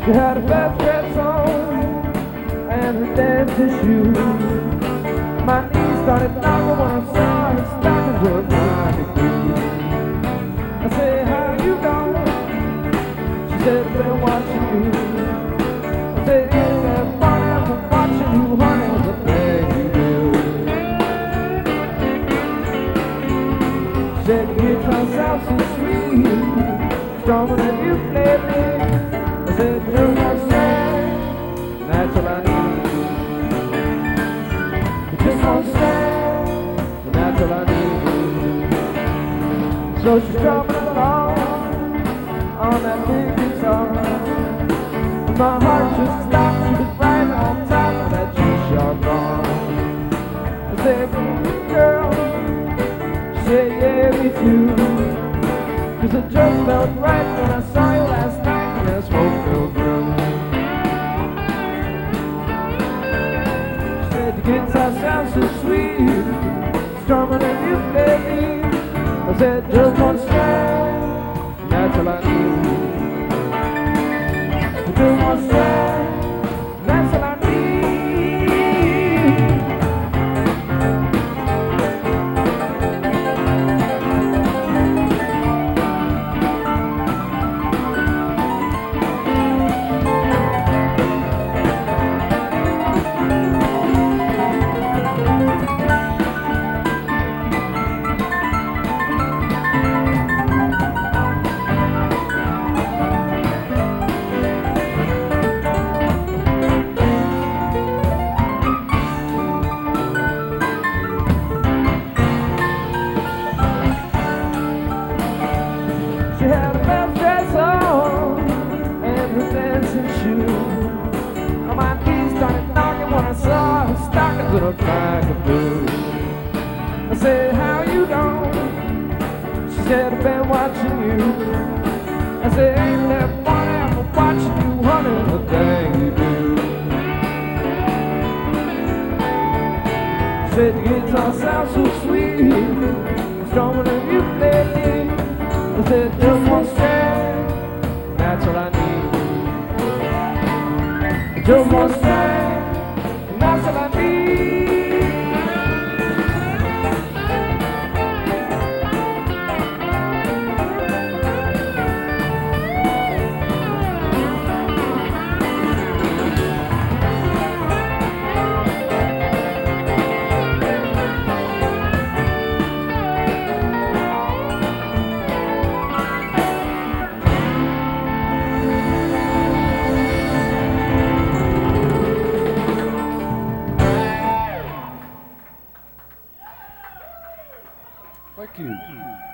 She had a best dress on and her dancing shoes. My knees started knocking when I saw her stockings were like a blue. I said, how you doing? She said, I've been watching you. I said, ain't that funny? I've been watching you, honey, the thing you do. She said, your guitar sounds so sweet, stronger than you played me. I said, just one stand, that's all I need. Just one stand, and that's all I need. So she's drumming along on that big guitar. And my heart just stopped, she was right on top of that G-sharp bar. I said, girl, she said, yeah, me too. 'Cause it just felt right when I saw you last night in that smoke-filled room. She said, the guitar sounds so sweet, stronger than you play. I said, just one strand, and that's all I need. Just one strand, and that's all I need. She had a best dress on and her dancing shoes. On my knees started knocking when I saw her stockings with a flag of blue. I said, how you doing? She said, I've been watching you. I said, ain't that funny? I've been watching you, honey, the thing you do. She said, the guitar sounds so sweet, stronger than you play. I said, just one strand, that's all I need. Just one strand, and that's all I need. Thank you.